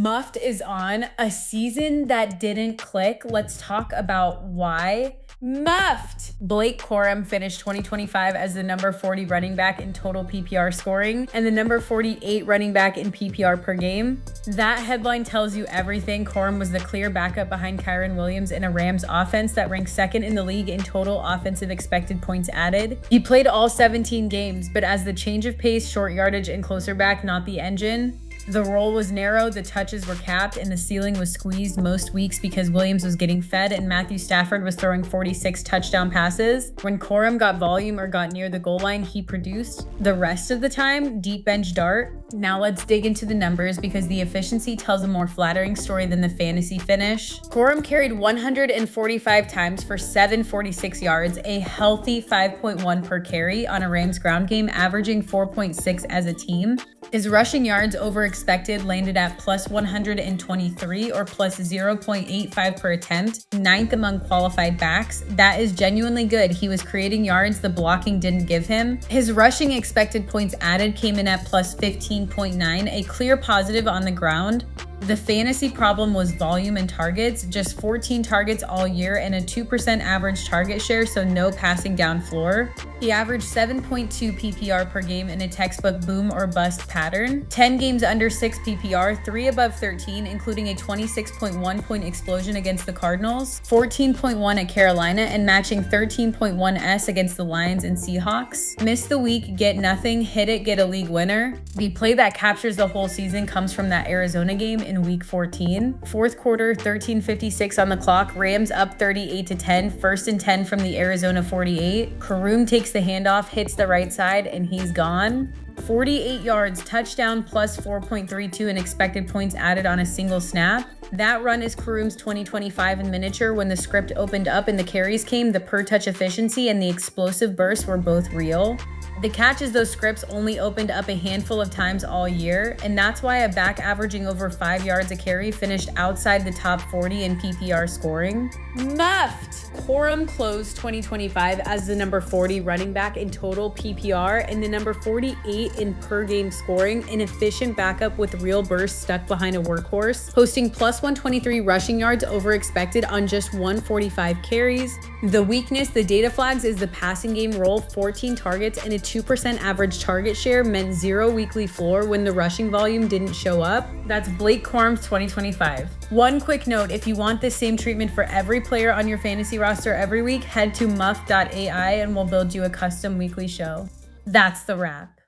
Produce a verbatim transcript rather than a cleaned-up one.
Muffed is on a season that didn't click. Let's talk about why. Muffed! Blake Corum finished twenty twenty-five as the number forty running back in total P P R scoring and the number forty-eight running back in P P R per game. That headline tells you everything. Corum was the clear backup behind Kyren Williams in a Rams offense that ranked second in the league in total offensive expected points added. He played all seventeen games, but as the change of pace, short yardage, and closer back, not the engine. The role was narrow, the touches were capped, and the ceiling was squeezed most weeks because Williams was getting fed and Matthew Stafford was throwing forty-six touchdown passes. When Corum got volume or got near the goal line, he produced. The rest of the time, deep bench dart. Now let's dig into the numbers because the efficiency tells a more flattering story than the fantasy finish. Corum carried one hundred forty-five times for seven hundred forty-six yards, a healthy five point one per carry on a Rams ground game, averaging four point six as a team. His rushing yards over expected landed at plus one hundred twenty-three or plus zero point eight five per attempt, ninth among qualified backs. That is genuinely good. He was creating yards the blocking didn't give him. His rushing expected points added came in at plus fifteen point nine, a clear positive on the ground. The fantasy problem was volume and targets, just fourteen targets all year and a two percent average target share, so no passing down floor. He averaged seven point two P P R per game in a textbook boom or bust pattern. ten games under six P P R, three above thirteen, including a twenty-six point one point explosion against the Cardinals, fourteen point one at Carolina, and matching thirteen point one S against the Lions and Seahawks. Miss the week, get nothing, hit it, get a league winner. The play that captures the whole season comes from that Arizona game in week fourteen. Fourth quarter, thirteen fifty-six on the clock, Rams up thirty-eight to ten, first and ten from the Arizona forty-eight. Karoom takes the handoff, hits the right side, and he's gone. forty-eight yards, touchdown, plus four point three two in expected points added on a single snap. That run is Karoom's twenty twenty-five in miniature. When the script opened up and the carries came, the per touch efficiency and the explosive bursts were both real. The catch is those scripts only opened up a handful of times all year, and that's why a back averaging over five yards a carry finished outside the top forty in P P R scoring. Muffed! Corum closed twenty twenty-five as the number forty running back in total P P R and the number forty-eight in per game scoring, an efficient backup with real bursts stuck behind a workhorse, posting plus one twenty-three rushing yards over expected on just one hundred forty-five carries. The weakness, the data flags, is the passing game role. fourteen targets and a two percent average target share meant zero weekly floor when the rushing volume didn't show up. That's Blake Corum's twenty twenty-five. One quick note, if you want the same treatment for every player on your fantasy roster every week, head to muff dot A I and we'll build you a custom weekly show. That's the wrap.